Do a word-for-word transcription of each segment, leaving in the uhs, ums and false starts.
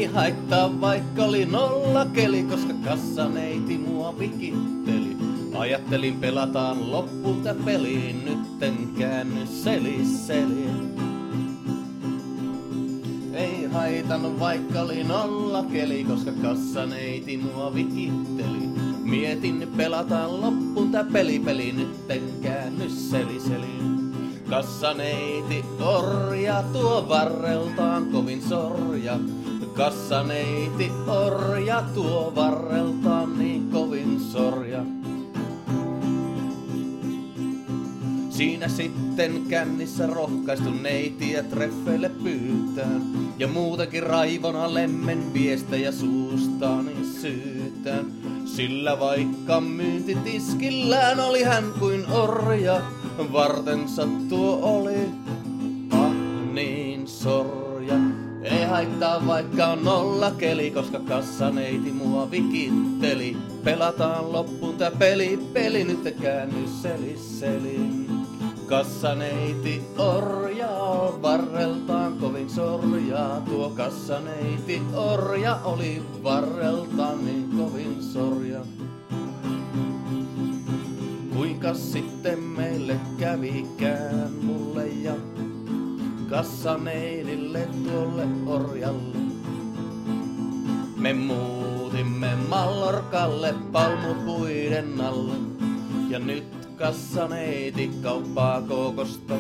Ei haittaa vaikka oli nolla keli, koska kassaneiti mua vikitteli. Ajattelin pelataan lopulta peliin, nytten käänny seliseliin. Ei haitannut vaikka oli nolla keli, koska kassaneiti mua vikitteli. Mietin pelataan loppuun tää peli peli, nytten käänny seliseliin. Kassaneiti orja tuo varreltaan kovin sorja. Kassaneiti orja tuo varreltaan niin kovin sorja. Siinä sitten kännissä rohkaistu neitiä treffeille pyytään. Ja muutenkin raivona lemmen viestejä suustani syytään. Sillä vaikka myyntitiskillään oli hän kuin orja, vartensa tuo oli, ah niin sorja. Ei haittaa vaikka on nolla keli, koska kassaneiti mua vikitteli. Pelataan loppuun tää peli, peli nyt käänny seliseliin. Kassaneiti orja varreltaan kovin sorjaa. Tuo kassaneiti orja oli varreltaan niin kovin sorja. Kuinka sitten meille kävikään mulle ja kassaneidille tuolle orjalle? Me muutimme Mallorkalle palmupuiden alle. Ja nyt kassaneiti kauppaa kokosta.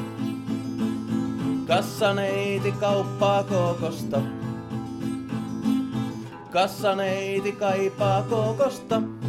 Kassaneiti kauppaa kokosta. Kassaneiti kaipaa kokosta.